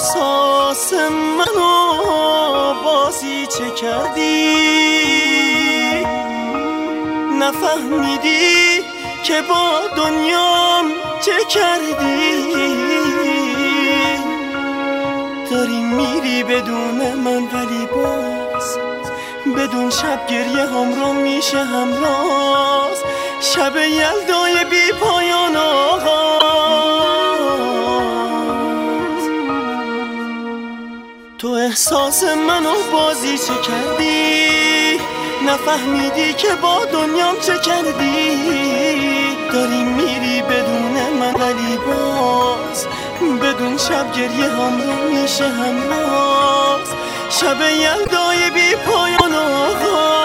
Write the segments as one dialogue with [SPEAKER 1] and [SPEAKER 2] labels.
[SPEAKER 1] احساس منو بازی چه کردی؟ نفهمیدی که با دنیام چه کردی؟ داری میری بدون من ولی باز بدون شب گریه همراه میشه همراز، شب یلدای بی پایان آغاز. تو احساس منو بازی چه کردی؟ نفهمیدی که با دنیام چه کردی؟ داری میری بدون من ولی باز بدون شب گریه همراه میشه همراز، شب یلدای بی پایان آغاز.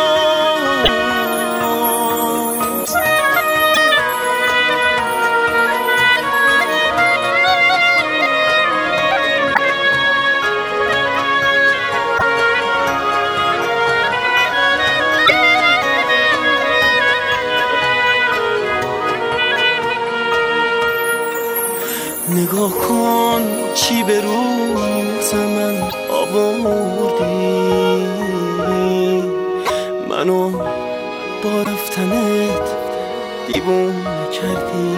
[SPEAKER 1] نگاه کن چی به روز من آوردی، منو با رفتنت دیوونه کردی.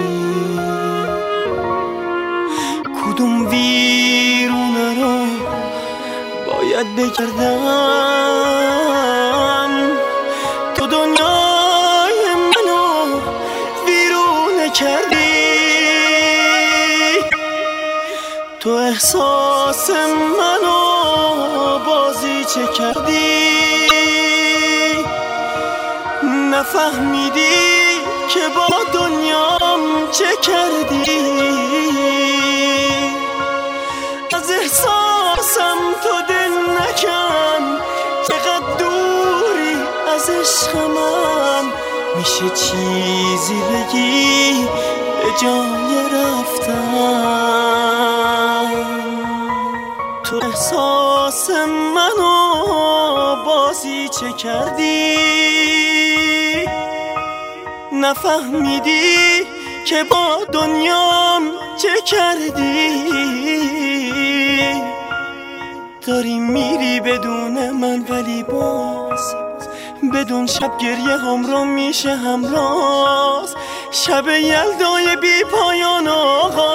[SPEAKER 1] کدوم ویرونه رو باید بگردم؟ تو دنیای منو ویرونه کردی. تو احساس منو بازی چه کردی؟ نفهمیدی که با دنیام چه کردی؟ از احساسم تو دل نکن، چقدر دوری از عشق من. میشه چیزی بگی به جای رفتن؟ تو احساس منو بازی چه کردی؟ نفهمیدی که با دنیام چه کردی؟ داری میری بدون من ولی باز بدون شب گریه همراه میشه همراز، شب یلدای بی پایان آغاز.